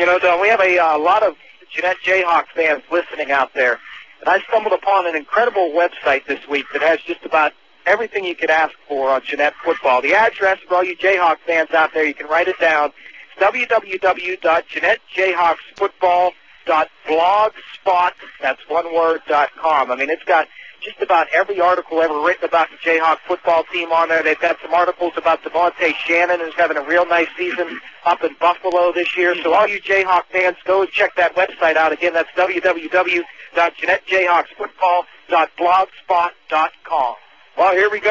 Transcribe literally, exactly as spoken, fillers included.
You know, Don, we have a uh, lot of Jeanette Jayhawk fans listening out there. And I stumbled upon an incredible website this week that has just about everything you could ask for on Jeanette football. The address for all you Jayhawk fans out there, you can write it down. It's w w w dot jeanette jayhawks football dot blogspot, that's one word, dot com. I mean, it's got just about every article ever written about the Jayhawk football team on there. They've got some articles about Devontae Shannon, who's having a real nice season up in Buffalo this year. So all you Jayhawk fans, go and check that website out. Again, that's w w w dot jeanette jayhawks football dot blogspot dot com. Well, here we go.